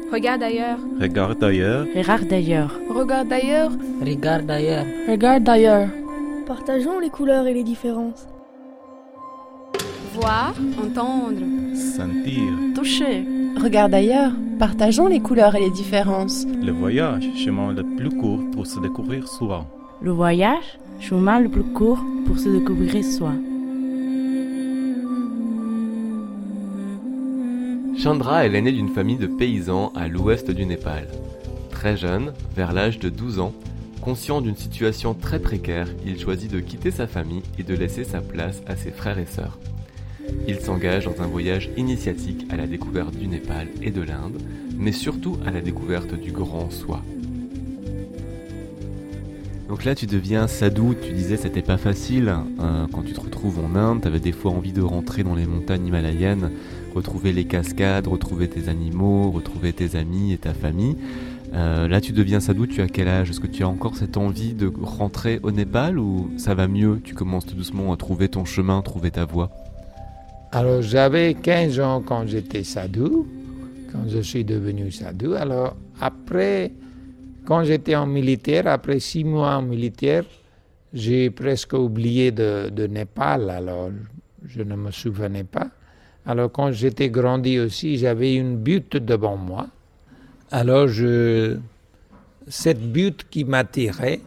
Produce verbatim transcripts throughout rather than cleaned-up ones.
Regarde ailleurs. Regarde ailleurs. Regarde d'ailleurs. Regarde ailleurs. Regarde d'ailleurs. Regarde d'ailleurs. Partageons les couleurs et les différences. Voir, entendre. Sentir. Toucher. Regarde ailleurs. Partageons les couleurs et les différences. Le voyage, chemin le plus court pour se découvrir soi. Le voyage, chemin le plus court pour se découvrir soi. Chandra est l'aîné d'une famille de paysans à l'ouest du Népal. Très jeune, vers l'âge de douze ans, conscient d'une situation très précaire, il choisit de quitter sa famille et de laisser sa place à ses frères et sœurs. Il s'engage dans un voyage initiatique à la découverte du Népal et de l'Inde, mais surtout à la découverte du grand soi. Donc là tu deviens sadhu, tu disais que c'était pas facile, euh, quand tu te retrouves en Inde, tu avais des fois envie de rentrer dans les montagnes himalayennes, retrouver les cascades, retrouver tes animaux, retrouver tes amis et ta famille. Euh, là tu deviens sadhu, tu as quel âge? Est-ce que tu as encore cette envie de rentrer au Népal ou ça va mieux? Tu commences tout doucement à trouver ton chemin, trouver ta voie? Alors j'avais quinze ans quand j'étais sadhu, quand je suis devenu sadhu. Alors après, quand j'étais en militaire, après six mois en militaire, j'ai presque oublié de, de Népal, alors je ne me souvenais pas. Alors quand j'étais grandi aussi, j'avais une but devant moi. Alors je, cette but qui m'attirait,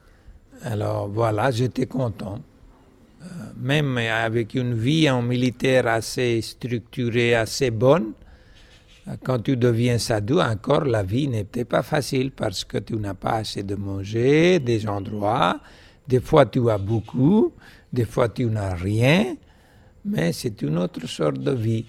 alors voilà, j'étais content. Euh, même avec une vie en militaire assez structurée, assez bonne, quand tu deviens sadhu, encore la vie n'était pas facile parce que tu n'as pas assez de manger, des endroits. Des fois tu as beaucoup, des fois tu n'as rien, mais c'est une autre sorte de vie.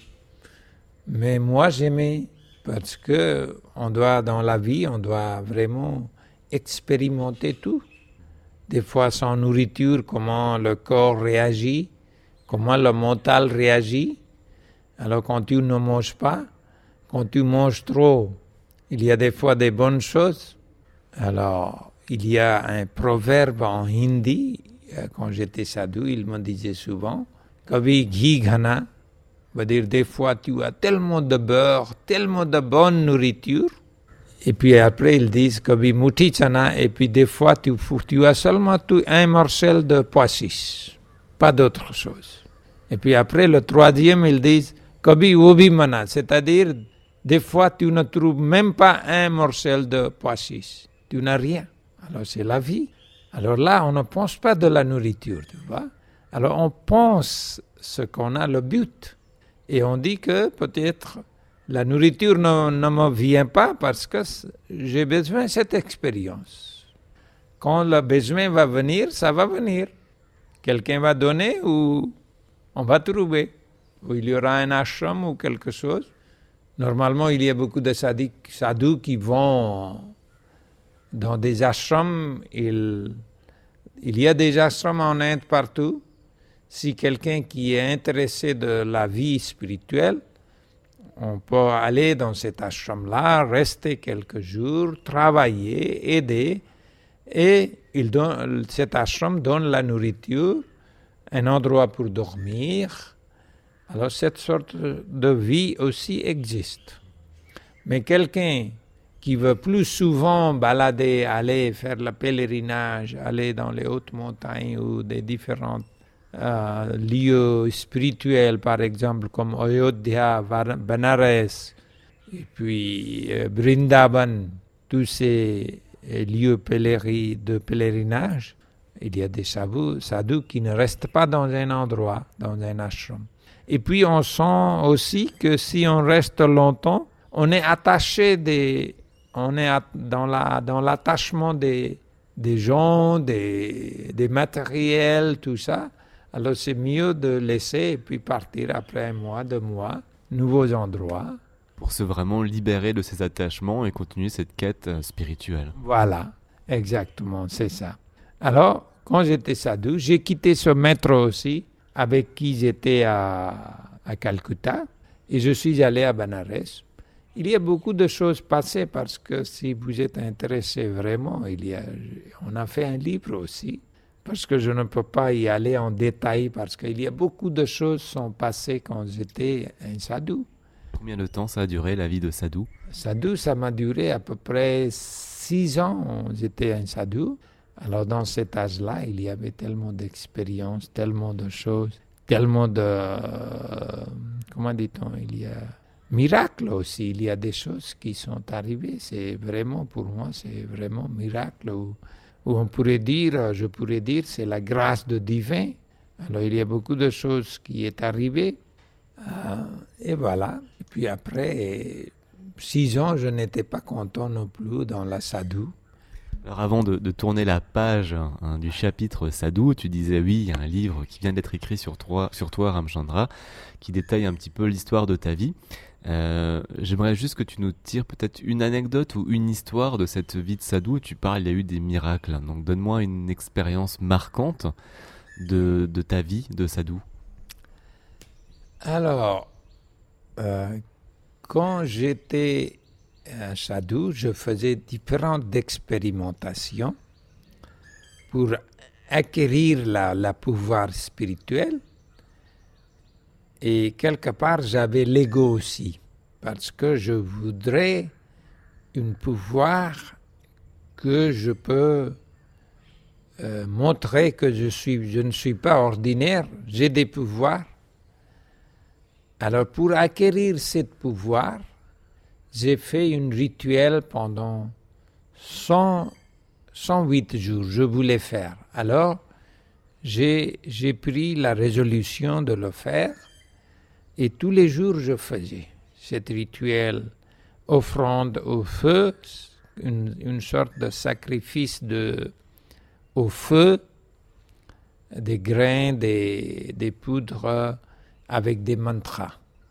Mais moi j'aimais parce que on doit, dans la vie, on doit vraiment expérimenter tout. Des fois sans nourriture, comment le corps réagit, comment le mental réagit. Alors quand tu ne manges pas, quand tu manges trop, il y a des fois des bonnes choses. Alors, il y a un proverbe en hindi, quand j'étais sadhu, il me disait souvent, « Kabhi ghi ghana », veut dire des fois tu as tellement de beurre, tellement de bonne nourriture, et puis après ils disent « Kabhi muthi chana », et puis des fois tu, tu as seulement un morceau de pois chiche, pas d'autre chose. Et puis après le troisième, ils disent « Kabhi wobi mana », c'est-à-dire des fois, tu ne trouves même pas un morceau de pois chiche. Tu n'as rien. Alors, c'est la vie. Alors là, on ne pense pas de la nourriture, tu vois. Alors, on pense ce qu'on a, le but. Et on dit que peut-être la nourriture ne, ne me vient pas parce que j'ai besoin de cette expérience. Quand le besoin va venir, ça va venir. Quelqu'un va donner ou on va trouver. Ou il y aura un ashram ou quelque chose. Normalement, il y a beaucoup de sadhus qui vont dans des ashrams. Il, il y a des ashrams en Inde partout. Si quelqu'un qui est intéressé de la vie spirituelle, on peut aller dans cet ashram-là, rester quelques jours, travailler, aider. Et il donne, cet ashram donne la nourriture, un endroit pour dormir. Alors cette sorte de vie aussi existe. Mais quelqu'un qui veut plus souvent balader, aller faire le pèlerinage, aller dans les hautes montagnes ou des différents euh, lieux spirituels, par exemple comme Ayodhya, Banaras, et puis euh, Vrindavan, tous ces lieux pèleris, de pèlerinage, il y a des sadhus, sadhus qui ne restent pas dans un endroit, dans un ashram. Et puis on sent aussi que si on reste longtemps, on est attaché des, on est dans la, dans l'attachement des, des gens, des, des matériels, tout ça. Alors c'est mieux de laisser et puis partir après un mois, deux mois, nouveaux endroits. Pour se vraiment libérer de ces attachements et continuer cette quête spirituelle. Voilà, exactement, c'est ça. Alors, quand j'étais sadhu, j'ai quitté ce maître aussi, avec qui j'étais à, à Calcutta, et je suis allé à Banaras. Il y a beaucoup de choses passées parce que si vous êtes intéressé vraiment, il y a, on a fait un livre aussi, parce que je ne peux pas y aller en détail, parce qu'il y a beaucoup de choses qui sont passées quand j'étais un sadhu. Combien de temps ça a duré, la vie de sadhu? sadhu, ça m'a duré à peu près six ans. J'étais un sadhu. Alors dans cet âge-là, il y avait tellement d'expériences, tellement de choses, tellement de... Euh, comment dit-on? Il y a miracles aussi. Il y a des choses qui sont arrivées. C'est vraiment, pour moi, c'est vraiment miracle. Où, où on pourrait dire, je pourrais dire, c'est la grâce de divin. Alors il y a beaucoup de choses qui est arrivées. Euh, et voilà. Et puis après, six ans, je n'étais pas content non plus dans la sadhu. Alors avant de, de tourner la page hein, du chapitre Sadhu, tu disais oui, il y a un livre qui vient d'être écrit sur toi, sur toi Ramchandra, qui détaille un petit peu l'histoire de ta vie. Euh, j'aimerais juste que tu nous tires peut-être une anecdote ou une histoire de cette vie de Sadhu. Tu parles, il y a eu des miracles. Donc donne-moi une expérience marquante de, de ta vie de Sadhu. Alors, euh, quand j'étais un sadhu, je faisais différentes expérimentations pour acquérir la, la pouvoir spirituel. Et quelque part, j'avais l'ego aussi, parce que je voudrais un pouvoir que je peux euh, montrer que je, suis, je ne suis pas ordinaire, j'ai des pouvoirs. Alors, pour acquérir ce pouvoir, j'ai fait un rituel pendant cent, cent huit jours, je voulais faire. Alors, j'ai, j'ai pris la résolution de le faire et tous les jours je faisais cet rituel, offrande au feu, une, une sorte de sacrifice de, au feu, des grains, des, des poudres avec des mantras.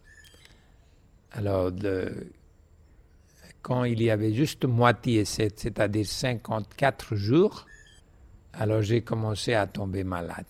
Alors, de, quand il y avait juste moitié, c'est-à-dire cinquante-quatre jours, alors j'ai commencé à tomber malade.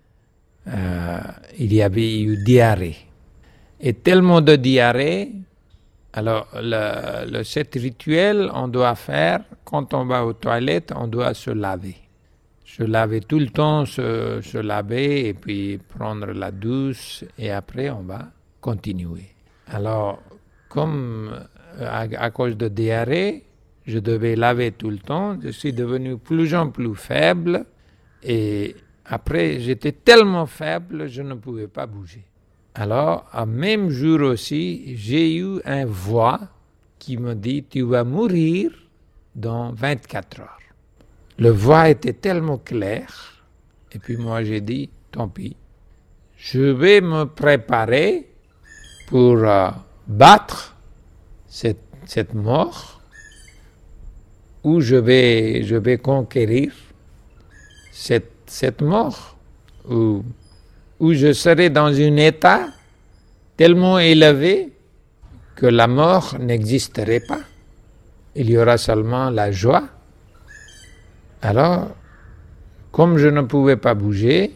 Euh, il y avait eu diarrhée. Et tellement de diarrhée, alors le, le, cet rituel, on doit faire, quand on va aux toilettes, on doit se laver. Se laver tout le temps, se, se laver et puis prendre la douche et après on va continuer. Alors, comme à, à cause de diarrhée, je devais laver tout le temps, je suis devenu plus en plus faible et après j'étais tellement faible, je ne pouvais pas bouger. Alors, au même jour aussi, j'ai eu une voix qui me dit « Tu vas mourir dans vingt-quatre heures ». La voix était tellement claire, et puis moi j'ai dit « Tant pis, je vais me préparer pour euh, battre cette, cette mort, ou je vais, je vais conquérir cette, cette mort, ou où je serai dans un état tellement élevé que la mort n'existerait pas. Il y aura seulement la joie. Alors, comme je ne pouvais pas bouger,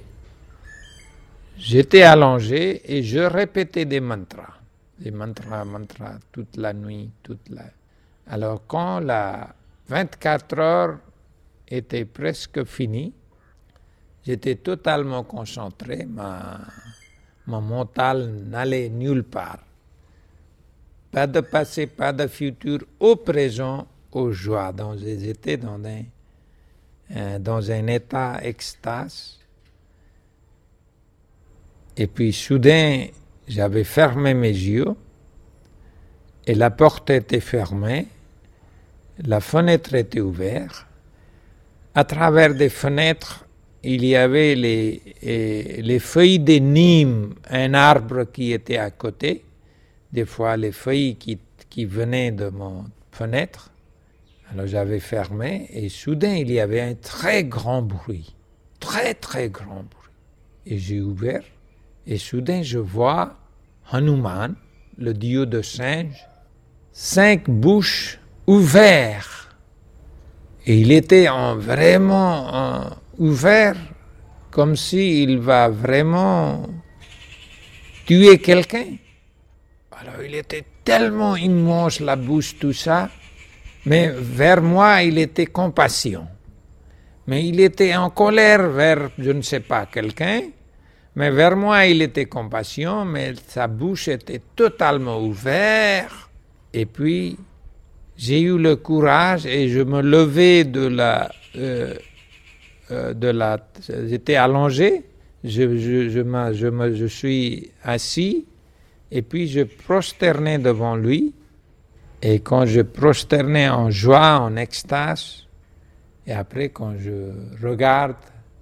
j'étais allongé et je répétais des mantras. Des mantras, mantras, toute la nuit, toute la... Alors, quand la vingt-quatre heures était presque finie, j'étais totalement concentré, ma, mon mental n'allait nulle part. Pas de passé, pas de futur, au présent, aux joies. Donc, j'étais dans un, euh, dans un état extase. Et puis, soudain, j'avais fermé mes yeux et la porte était fermée, la fenêtre était ouverte. À travers des fenêtres, il y avait les, les feuilles de Nîmes, un arbre qui était à côté, des fois les feuilles qui, qui venaient de mon fenêtre. Alors j'avais fermé et soudain il y avait un très grand bruit, très très grand bruit. Et j'ai ouvert et soudain je vois Hanuman, le dieu de singe, cinq bouches ouvertes. Et il était en, vraiment en, ouvert comme s'il va vraiment tuer quelqu'un. Alors il était tellement immense la bouche, tout ça, mais vers moi il était compassion. Mais il était en colère vers, je ne sais pas, quelqu'un, mais vers moi il était compassion, mais sa bouche était totalement ouverte. Et puis j'ai eu le courage et je me levais de la... Euh, euh, de la j'étais allongé, je, je, je, me, je, me, je suis assis et puis je prosternais devant lui. Et quand je prosternais en joie, en extase, et après quand je regarde,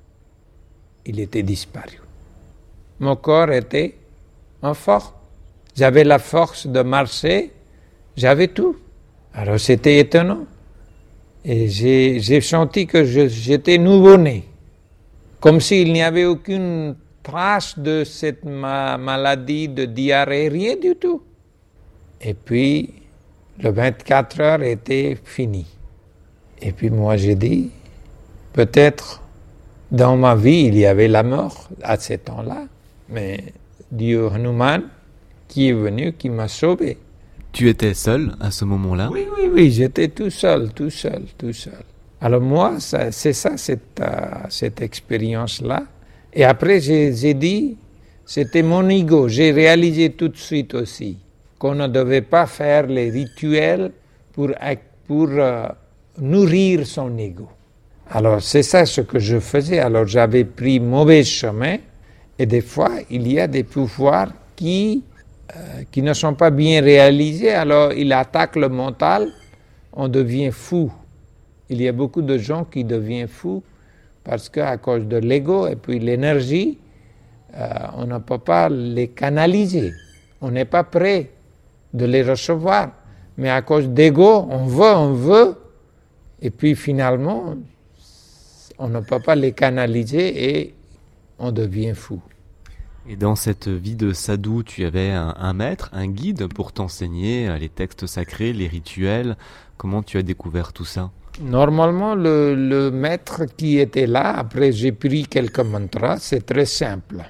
il était disparu. Mon corps était en forme. J'avais la force de marcher, j'avais tout. Alors c'était étonnant. Et j'ai, j'ai senti que je, j'étais nouveau-né. Comme s'il n'y avait aucune trace de cette ma- maladie de diarrhée, rien du tout. Et puis, le vingt-quatre heures était fini. Et puis moi j'ai dit, peut-être dans ma vie il y avait la mort à ce temps-là, mais Dieu Hanuman qui est venu, qui m'a sauvé. Tu étais seul à ce moment-là? Oui, oui, oui, j'étais tout seul, tout seul, tout seul. Alors moi, ça, c'est ça, cette, euh, cette expérience-là. Et après j'ai, j'ai dit, c'était mon ego, j'ai réalisé tout de suite aussi qu'on ne devait pas faire les rituels pour, pour euh, nourrir son ego. Alors c'est ça ce que je faisais. Alors j'avais pris mauvais chemin et des fois il y a des pouvoirs qui, euh, qui ne sont pas bien réalisés. Alors il attaque le mental, on devient fou. Il y a beaucoup de gens qui deviennent fous parce qu'à cause de l'ego et puis l'énergie, euh, on ne peut pas les canaliser. On n'est pas prêt de les recevoir. Mais à cause d'ego, on veut, on veut, et puis finalement, on ne peut pas les canaliser et on devient fou. Et dans cette vie de sadhu, tu avais un, un maître, un guide pour t'enseigner les textes sacrés, les rituels. Comment tu as découvert tout ça? Normalement, le, le maître qui était là, après j'ai pris quelques mantras, c'est très simple.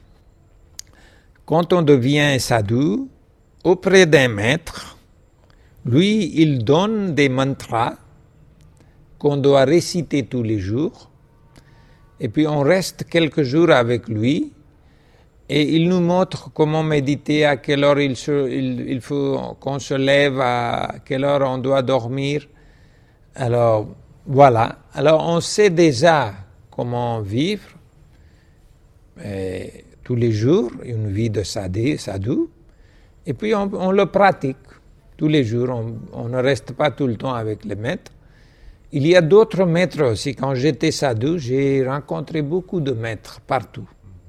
Quand on devient sadhu, auprès d'un maître, lui, il donne des mantras qu'on doit réciter tous les jours. Et puis on reste quelques jours avec lui et il nous montre comment méditer, à quelle heure il, se, il, il faut qu'on se lève, à quelle heure on doit dormir. Alors voilà, alors on sait déjà comment vivre et, tous les jours, une vie de sadhu, sadhu. Et puis on, on le pratique tous les jours, on, on ne reste pas tout le temps avec les maîtres. Il y a d'autres maîtres aussi. Quand j'étais sadhu, j'ai rencontré beaucoup de maîtres partout.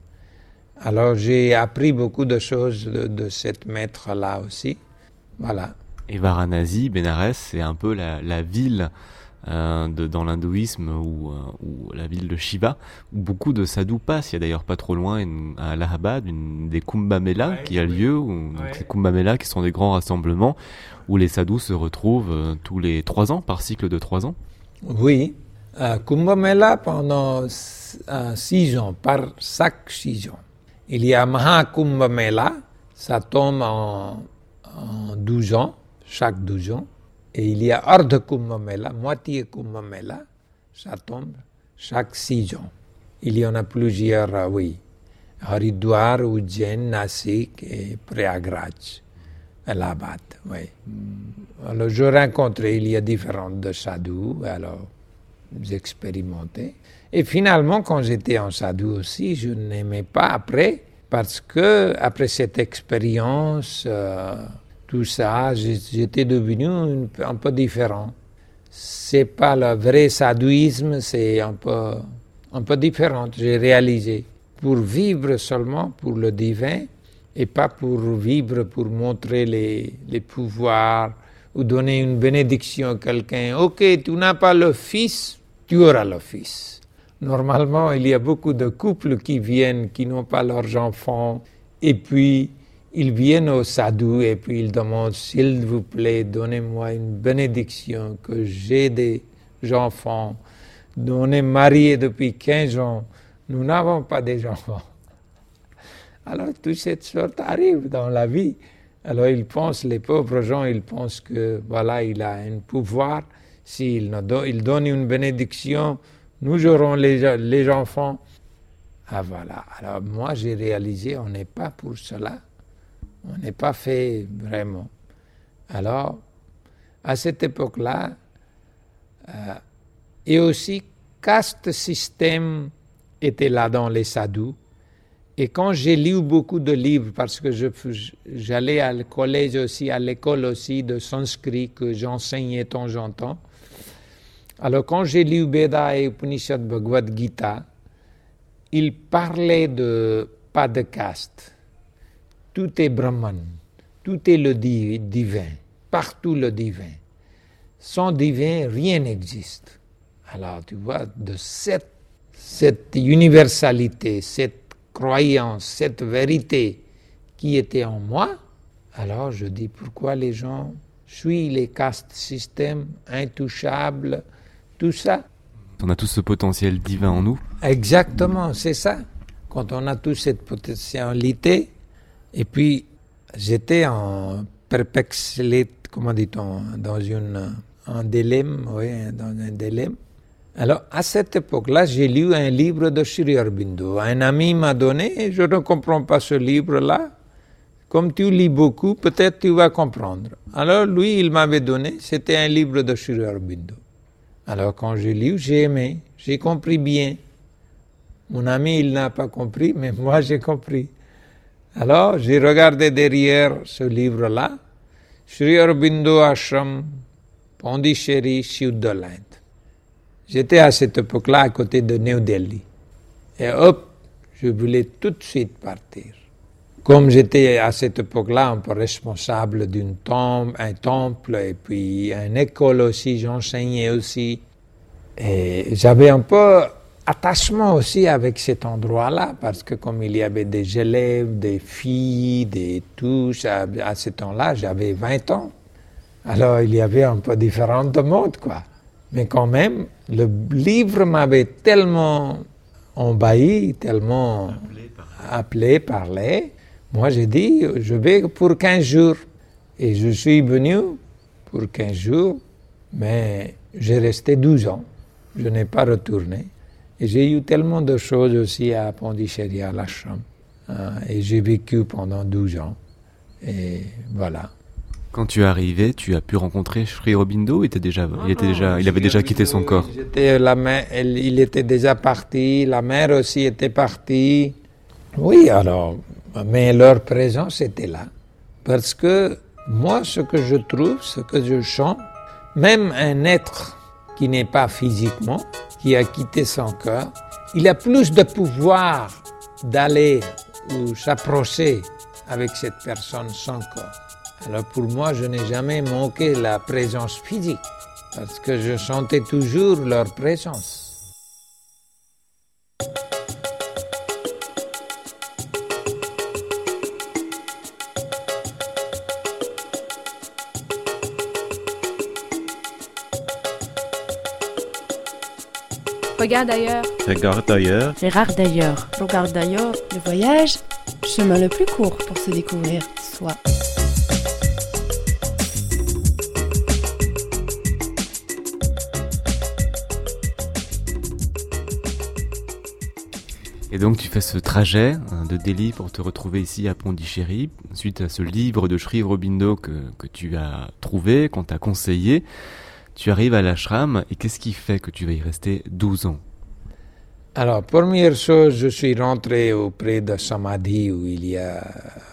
Alors j'ai appris beaucoup de choses de, de cet maître-là aussi. Voilà. Et Varanasi, Bénarès, c'est un peu la, la ville euh, de, dans l'hindouisme ou, euh, ou la ville de Shiva, où beaucoup de sadhus passent. Il y a d'ailleurs pas trop loin une, à Allahabad une, des Kumbh Mela ouais, qui a lieu, où, ouais. donc ces Kumbh Mela qui sont des grands rassemblements où les sadhus se retrouvent euh, tous les trois ans, par cycle de trois ans. Oui, euh, Kumbh Mela pendant euh, six ans, par chaque six ans. Il y a Maha Kumbh Mela, ça tombe en, en douze ans, chaque douze ans. Et il y a Ardha Kumbh Mela, moitié Kumbh Mela, ça tombe chaque six ans. Il y en a plusieurs, euh, oui. Haridwar, Ujjain, Nasik et Prayagraj, Allahabad, oui. Alors je rencontrais, il y a différentes de sadhus, alors j'expérimentais. Et finalement, quand j'étais en sadhu aussi, je n'aimais pas après, parce que après cette expérience, euh, tout ça, j'étais devenu un, un peu différent. C'est pas le vrai sadhuisme, c'est un peu, un peu différent, j'ai réalisé. Pour vivre seulement pour le divin, et pas pour vivre, pour montrer les, les pouvoirs, ou donner une bénédiction à quelqu'un. Ok, tu n'as pas le fils, tu auras le fils. Normalement, il y a beaucoup de couples qui viennent, qui n'ont pas leurs enfants, et puis ils viennent au sadhu, et puis ils demandent, s'il vous plaît, donnez-moi une bénédiction, que j'ai des enfants. On est mariés depuis quinze ans, nous n'avons pas des enfants. Alors, toute cette sorte arrive dans la vie. Alors, ils pensent, les pauvres gens, ils pensent que, voilà, il a un pouvoir. S'il do, il donne une bénédiction, nous aurons les, les enfants. Ah, voilà. Alors, moi, j'ai réalisé, on n'est pas pour cela. On n'est pas fait vraiment. Alors, à cette époque-là, euh, et aussi caste système était là dans les sadhus. Et quand j'ai lu beaucoup de livres, parce que je, j'allais à collège aussi, à l'école aussi de sanskrit que j'enseignais de temps en temps. Alors quand j'ai lu Veda et Upanishad Bhagavad Gita, il parlait de pas de caste. Tout est Brahman, tout est le divin, partout le divin. Sans divin, rien n'existe. Alors tu vois, de cette, cette universalité, cette croyance, cette vérité qui était en moi, alors je dis pourquoi les gens suivent les castes systèmes intouchables, tout ça. On a tous ce potentiel divin en nous. Exactement, c'est ça. Quand on a tous cette potentialité, et puis j'étais en perplexité, comment dit-on, dans une, un dilemme, oui, dans un dilemme. Alors, à cette époque-là, j'ai lu un livre de Sri Aurobindo. Un ami m'a donné, je ne comprends pas ce livre-là. Comme tu lis beaucoup, peut-être tu vas comprendre. Alors, lui, il m'avait donné, c'était un livre de Sri Aurobindo. Alors, quand j'ai lu, j'ai aimé, j'ai compris bien. Mon ami, il n'a pas compris, mais moi, j'ai compris. Alors, j'ai regardé derrière ce livre-là, Sri Aurobindo Ashram, Pondichéry, Switzerland. J'étais à cette époque-là à côté de New Delhi. Et hop, je voulais tout de suite partir. Comme j'étais à cette époque-là un peu responsable d'une temple, un temple et puis une école aussi, j'enseignais aussi. Et j'avais un peu attachement aussi avec cet endroit-là parce que comme il y avait des élèves, des filles, des tout, à ce temps-là, j'avais vingt ans. Alors il y avait un peu différent de monde, quoi. Mais quand même, le livre m'avait tellement envahi, tellement appelé, parlé. Moi, j'ai dit, je vais pour quinze jours. Et je suis venu pour quinze jours, mais j'ai resté douze ans. Je n'ai pas retourné. Et j'ai eu tellement de choses aussi à Pondichéry, à l'ashram. Et j'ai vécu pendant douze ans. Et voilà. Quand tu es arrivé, tu as pu rencontrer Sri Aurobindo. Il était déjà, non, il était non, déjà, il avait déjà quitté son corps. J'étais la mère, elle, il était déjà parti. La mère aussi était partie. Oui, alors, mais leur présence était là, parce que moi, ce que je trouve, ce que je chante, même un être qui n'est pas physiquement, qui a quitté son corps, il a plus de pouvoir d'aller ou s'approcher avec cette personne sans corps. Alors pour moi, je n'ai jamais manqué la présence physique, parce que je sentais toujours leur présence. Regarde ailleurs. Regarde ailleurs. Gérard d'ailleurs. Regarde d'ailleurs. Le voyage, chemin le plus court pour se découvrir soi. Et donc tu fais ce trajet hein, de Delhi pour te retrouver ici à Pondichéry, suite à ce livre de Sri Aurobindo que, que tu as trouvé, qu'on t'a conseillé. Tu arrives à l'ashram et qu'est-ce qui fait que tu vas y rester douze ans? Alors, première chose, je suis rentré auprès de Samadhi où il y a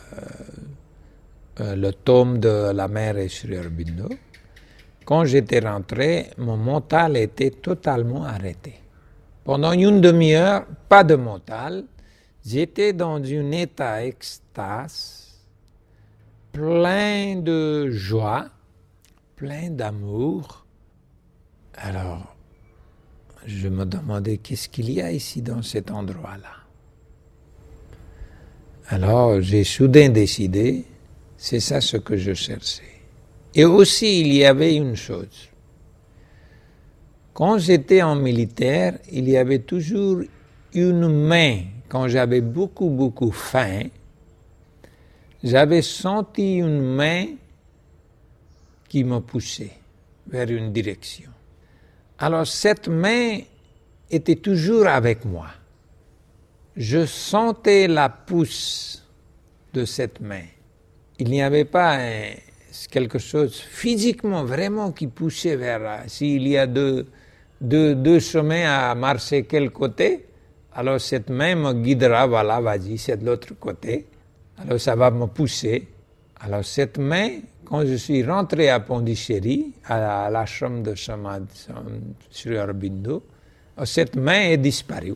euh, le tome de la mère et Sri Aurobindo. Quand j'étais rentré, mon mental était totalement arrêté. Pendant une demi-heure, pas de mental, j'étais dans un état extase, plein de joie, plein d'amour. Alors, je me demandais qu'est-ce qu'il y a ici dans cet endroit-là. Alors, j'ai soudain décidé, c'est ça ce que je cherchais. Et aussi, il y avait une chose. Quand j'étais en militaire, il y avait toujours une main, quand j'avais beaucoup, beaucoup faim, j'avais senti une main qui me poussait vers une direction. Alors cette main était toujours avec moi. Je sentais la pousse de cette main. Il n'y avait pas un, quelque chose physiquement, vraiment qui poussait vers... S'il y a deux, deux, deux chemins à marcher quel côté, alors cette main me guidera, voilà, vas-y, c'est de l'autre côté. Alors ça va me pousser. Alors cette main, quand je suis rentré à Pondichéry, à l'ashram de Samadhi Sri Aurobindo, cette main est disparue.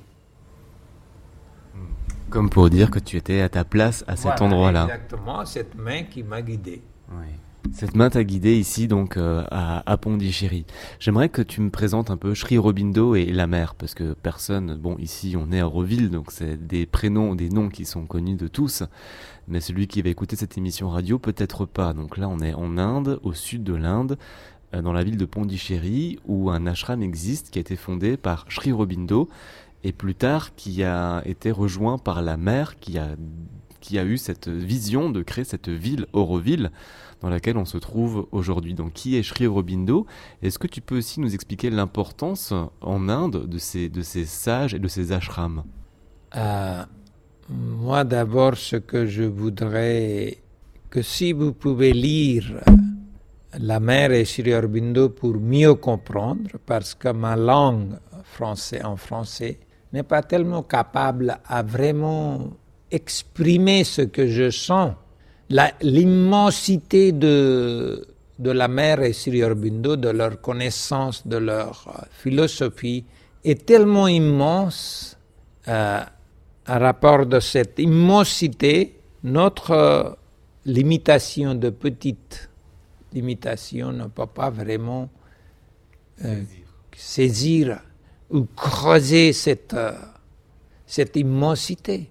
Comme pour dire que tu étais à ta place à cet voilà, endroit-là. Exactement, cette main qui m'a guidé. Oui. Cette main t'a guidé ici donc euh, à, à Pondichéry. J'aimerais que tu me présentes un peu Sri Aurobindo et la mère, parce que personne, bon ici on est à Auroville, donc c'est des prénoms, des noms qui sont connus de tous, mais celui qui va écouter cette émission radio peut-être pas. Donc là on est en Inde, au sud de l'Inde, euh, dans la ville de Pondichéry, où un ashram existe qui a été fondé par Sri Aurobindo, et plus tard qui a été rejoint par la mère qui a, qui a eu cette vision de créer cette ville, Auroville, dans laquelle on se trouve aujourd'hui. Donc qui est Sri Aurobindo? Est-ce que tu peux aussi nous expliquer l'importance en Inde de ces, de ces sages et de ces ashrams? euh, Moi d'abord, ce que je voudrais, que si vous pouvez lire la mère et Sri Aurobindo pour mieux comprendre, parce que ma langue français, en français n'est pas tellement capable à vraiment exprimer ce que je sens. La, l'immensité de, de la mère et Sri Aurobindo, de leur connaissance, de leur euh, philosophie, est tellement immense. Euh, à rapport de cette immensité, notre euh, limitation de petite limitation ne peut pas vraiment euh, saisir. saisir ou creuser cette, euh, cette immensité.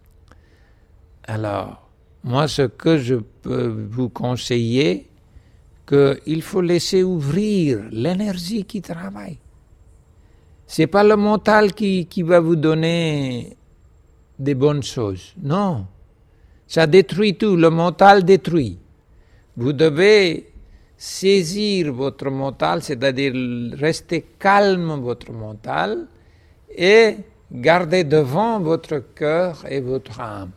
Alors, moi, ce que je peux vous conseiller, qu'il faut laisser ouvrir l'énergie qui travaille. C'est pas le mental qui, qui va vous donner des bonnes choses. Non. Ça détruit tout. Le mental détruit. Vous devez saisir votre mental, c'est-à-dire rester calme votre mental et garder devant votre cœur et votre âme.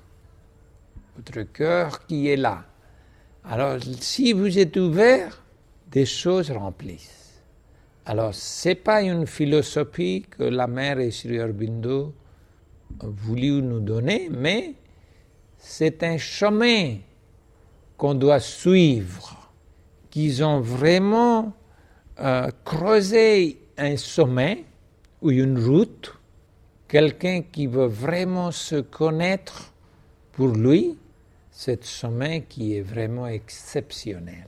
Votre cœur qui est là. Alors, si vous êtes ouvert, des choses remplissent. Alors, ce n'est pas une philosophie que la mère et Sri Aurobindo ont voulu nous donner, mais c'est un chemin qu'on doit suivre, qu'ils ont vraiment euh, creusé un sommet ou une route, quelqu'un qui veut vraiment se connaître pour lui, c'est ce chemin qui est vraiment exceptionnel.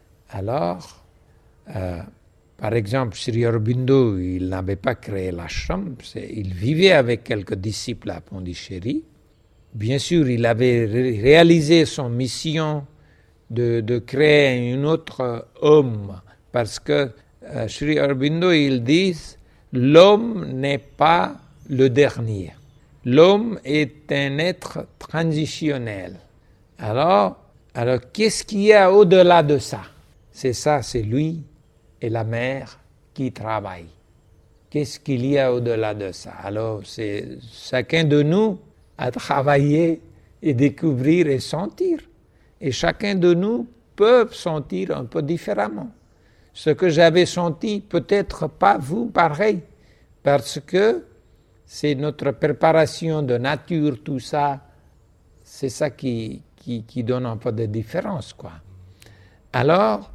Alors, euh, par exemple, Sri Aurobindo, il n'avait pas créé l'ashram, il vivait avec quelques disciples à Pondichéry. Bien sûr, il avait ré- réalisé son mission de, de créer un autre homme, parce que euh, Sri Aurobindo, il dit, l'homme n'est pas le dernier. L'homme est un être transitionnel. Alors, alors qu'est-ce qu'il y a au-delà de ça? C'est ça, c'est lui et la mère qui travaillent. Qu'est-ce qu'il y a au-delà de ça? Alors, c'est chacun de nous à travailler et découvrir et sentir. Et chacun de nous peut sentir un peu différemment. Ce que j'avais senti, peut-être pas vous pareil, parce que c'est notre préparation de nature, tout ça, c'est ça qui, qui, qui donne un peu de différence, quoi. Alors,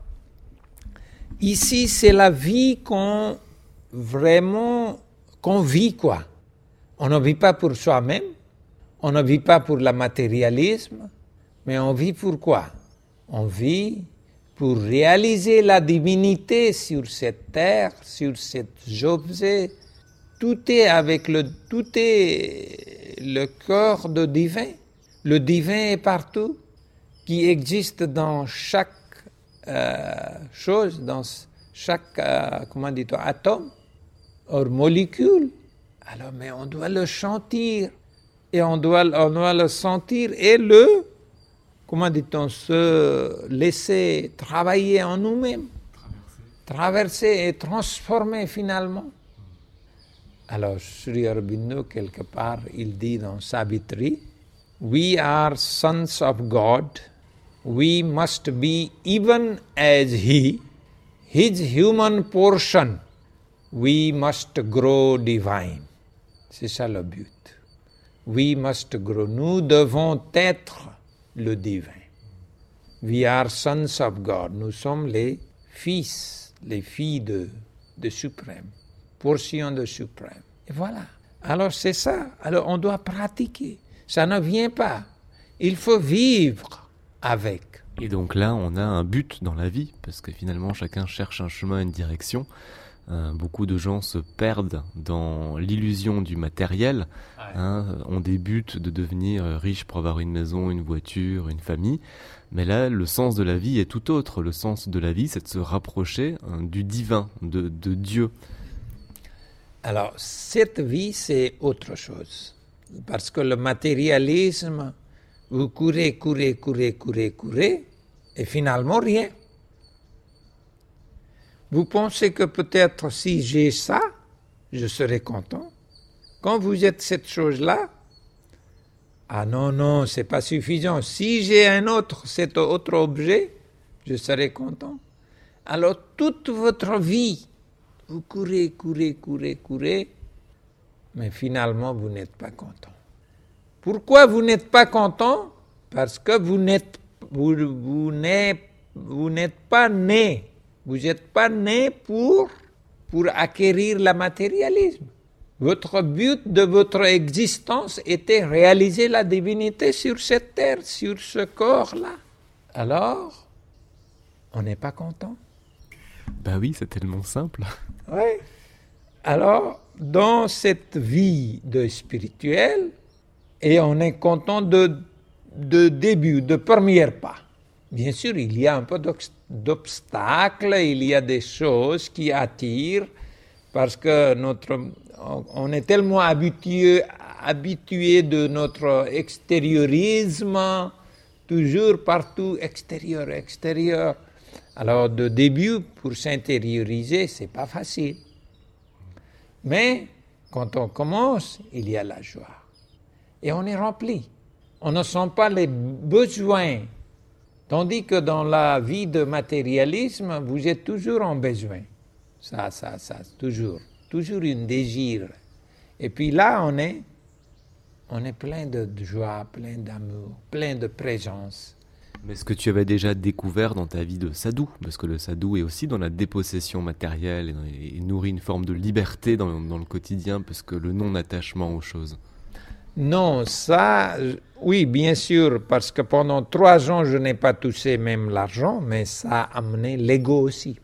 ici, c'est la vie qu'on vraiment, qu'on vit, quoi. On ne vit pas pour soi-même, on ne vit pas pour le matérialisme, mais on vit pour quoi? On vit pour réaliser la divinité sur cette terre, sur cet objet. Tout est avec le, tout est le cœur de divin. Le divin est partout, qui existe dans chaque euh, chose, dans chaque, euh, comment dit-on, atome, or molécule. Alors, mais on doit le sentir, et on doit, on doit le sentir, et le, comment dit-on, se laisser travailler en nous-mêmes, traverser, traverser et transformer finalement. Alors, Sri Aurobindo, quelque part, il dit dans Savitri, we are sons of God we must be even as he, his human portion, we must grow divine. C'est ça le but. We must grow. Nous devons être le divin. We are sons of God. Nous sommes les fils, les filles de, de Suprême, portion de Suprême. Et voilà. Alors c'est ça. Alors on doit pratiquer. Ça ne vient pas. Il faut vivre avec. Et donc là, on a un but dans la vie, parce que finalement, chacun cherche un chemin, une direction. Euh, beaucoup de gens se perdent dans l'illusion du matériel, hein, ont des buts de devenir riche pour avoir une maison, une voiture, une famille. Mais là, le sens de la vie est tout autre. Le sens de la vie, c'est de se rapprocher hein, du divin, de, de Dieu. Alors, cette vie, c'est autre chose. Parce que le matérialisme, vous courez, courez, courez, courez, courez, et finalement rien. Vous pensez que peut-être si j'ai ça, je serai content. Quand vous êtes cette chose-là, ah non, non, c'est pas suffisant. Si j'ai un autre, cet autre objet, je serai content. Alors toute votre vie, vous courez, courez, courez, courez, mais finalement vous n'êtes pas content. Pourquoi vous n'êtes pas content? Parce que vous n'êtes, vous, vous n'êtes, vous n'êtes pas né. Vous n'êtes pas né pour, pour acquérir le matérialisme. Votre but de votre existence était réaliser la divinité sur cette terre, sur ce corps-là. Alors, on n'est pas content. Bah oui, c'est tellement simple. Oui. Alors, dans cette vie de spirituel, et on est content de, de début, de premier pas. Bien sûr, il y a un peu d'obstacles, il y a des choses qui attirent, parce que notre, on est tellement habitué, habitué de notre extériorisme, toujours partout extérieur, extérieur. Alors, de début, pour s'intérioriser, c'est pas facile. Mais, quand on commence, il y a la joie. Et on est rempli. On ne sent pas les besoins. Tandis que dans la vie de matérialisme, vous êtes toujours en besoin. Ça, ça, ça, toujours. Toujours un désir. Et puis là, on est, on est plein de joie, plein d'amour, plein de présence. Mais ce que tu avais déjà découvert dans ta vie de sadhu, parce que le sadhu est aussi dans la dépossession matérielle et, et nourrit une forme de liberté dans, dans le quotidien, parce que le non-attachement aux choses. Non, ça, oui, bien sûr, parce que pendant trois ans, je n'ai pas touché même l'argent, mais ça a amené l'ego aussi.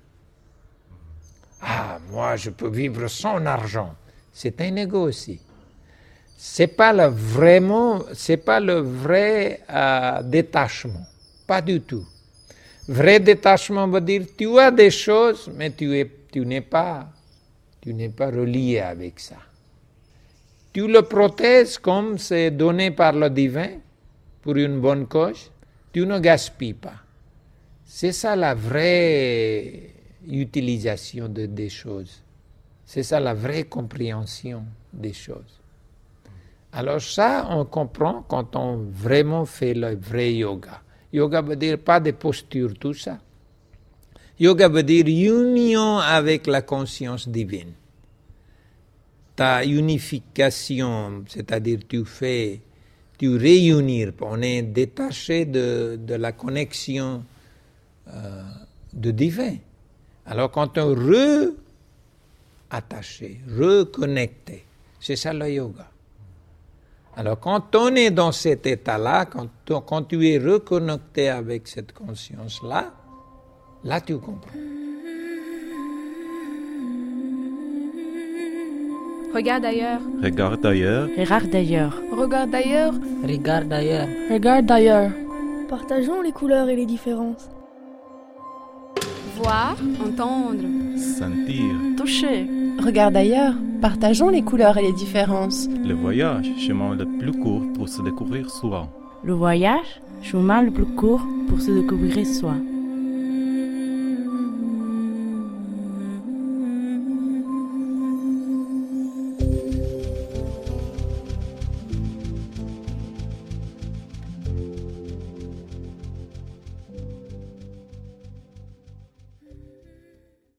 Ah, moi, je peux vivre sans argent. C'est un ego aussi. C'est pas le vraiment, c'est pas le vrai euh, détachement, pas du tout. Vrai détachement veut dire tu as des choses, mais tu es, tu n'es pas, tu n'es pas relié avec ça. Tu le protèges comme c'est donné par le divin pour une bonne cause. Tu ne gaspilles pas. C'est ça la vraie utilisation de, des choses. C'est ça la vraie compréhension des choses. Alors ça, on comprend quand on vraiment fait le vrai yoga. Yoga veut dire pas de posture, tout ça. Yoga veut dire union avec la conscience divine. Ta unification, c'est-à-dire tu fais, tu réunir, on est détaché de, de la connexion euh, de divin. Alors quand on re-attaché, reconnecté, c'est ça le yoga. Alors quand on est dans cet état-là, quand, quand tu es reconnecté avec cette conscience-là, là tu comprends. Regarde ailleurs. Regarde ailleurs. Regarde d'ailleurs. Regarde d'ailleurs. Regarde d'ailleurs. Regarde d'ailleurs. Partageons les couleurs et les différences. Voir, entendre. Sentir. Toucher. Regarde d'ailleurs. Partageons les couleurs et les différences. Le voyage, chemin le plus court pour se découvrir soi. Le voyage, chemin le plus court pour se découvrir soi.